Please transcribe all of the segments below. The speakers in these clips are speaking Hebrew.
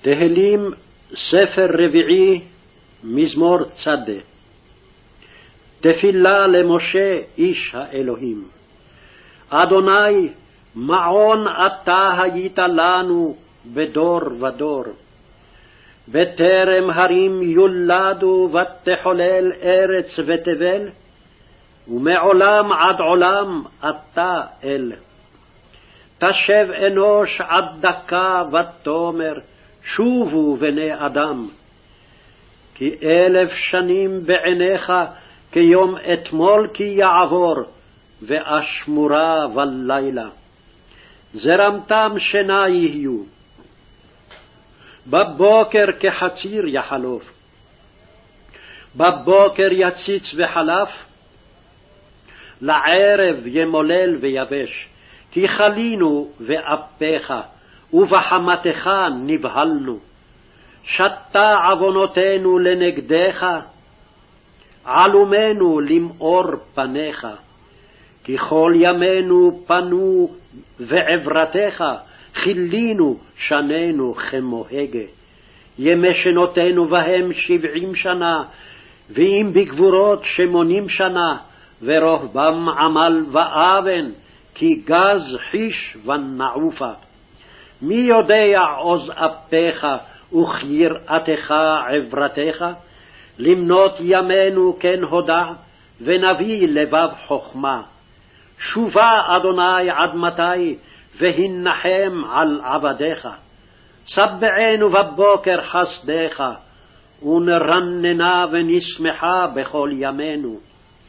תהילים ספר רביעי מזמור צדה. תפילה למשה איש האלוהים. אדוני, מעון אתה היית לנו בדור ודור. בטרם הרים יולדו ותחולל ארץ ותבל, ומעולם עד עולם אתה אל. תשב אנוש עד דקה ותאמר, שובו בני אדם. כי 1000 שנים בעיניך כיום אתמול כי יעבור, ואשמורה בלילה. זרמתם שינה יהיו. בבוקר כחציר יחלוף. בבוקר יציץ וחלף, לערב ימולל ויבש. כי חלינו ואפיך, ובחמתך נבהלנו. שתה עוונותינו לנגדך, עלומנו למאור פניך. כי כל ימינו פנו ועברתך, חילינו שנינו כמוהגה. ימי שנותינו בהם 70 שנה, ואם בגבורות 80 שנה, ורוחבם עמל ואבן, כי גז חיש ונעופה. מי יודע עוז אפיך וכיראתך עברתך? למנות ימינו כן הודע, ונביא לבב חכמה. שובה אדוני עד מתי, והנחם על עבדיך. סבענו בבוקר חסדיך, ונרננה ונשמחה בכל ימינו.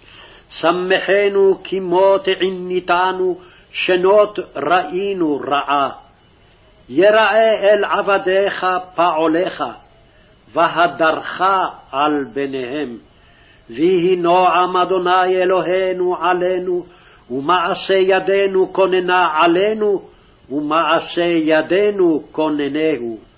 שמחנו כמות עניתנו, שנות ראינו רעה. יראה אל עבדיך פעולך, והדרך על בניהם. ויהי נועם אדוני אלוהינו עלינו, ומעשה ידינו כוננה עלינו, ומעשה ידינו כוננהו.